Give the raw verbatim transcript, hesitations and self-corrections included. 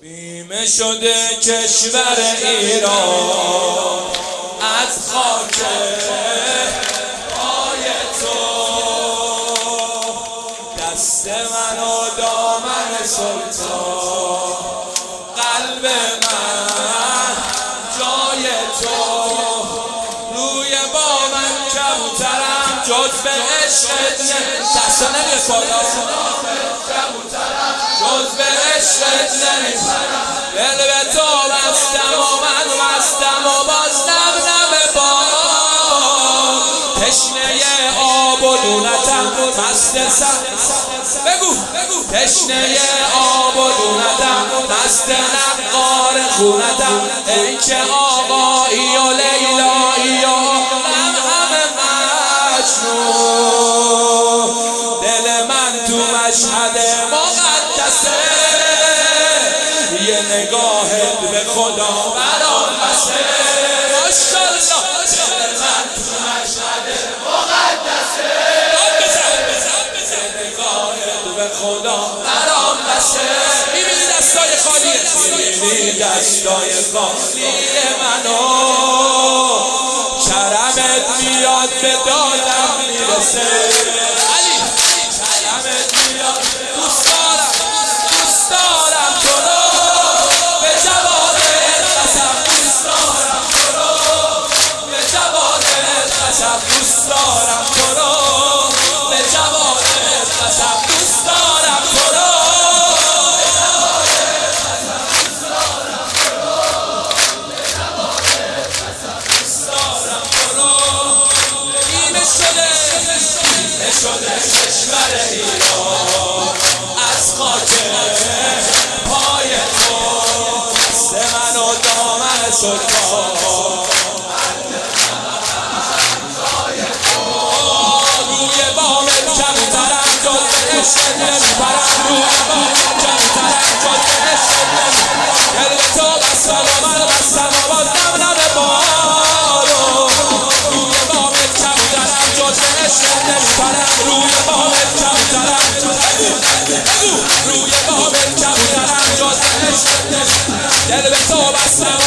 بیمه شده کشور ایران از خاک پای تو، دست من و دامن سلطان، قلب من جای تو، روی با من کبوترم جز به عشقت دستا نمیاد بالا، جز به عشقت نمیپرم، دل به تو بستم و من مستم و باز نم نم باد، تشنه آب و دونتم مست سر بگو تشنه آب و دونتم مست نقار خونتم، ای که آقایی و لیلایی و عالم همه مجنون، دل من تو مشهد مقدسه، یه نگاهت به خدا برام بسه، ماشاءالله دل من تو مشهد مقدسه، یه نگاهت به خدا برام بسه، میبینی دستای خالیه، میبینی دستای خالی منو، کرمت میاد به دادم میرسه، علی کرمت میاد، دوست دارم دوست دارم تو رو، به جوانت قسم دوست دارم تو رو، به جوانت قسم دوست دارم تو رو، به جوانت قسم دوست دارم تو رو، شده کشور ایران از خاک پای تو، دست من و دامن سلطان، روی بام کبوترم جز به عشقت نمیپرم، روی بام کبوترم جز به عشقت نمیپرم، دل به تو بستم و من بستم و باز نم نم بارو، روی بام کبوترم جز به عشقت نمیپرم، روی بامت کبوترم روی بامت کبوترم جز عشقت، دل به تو بستم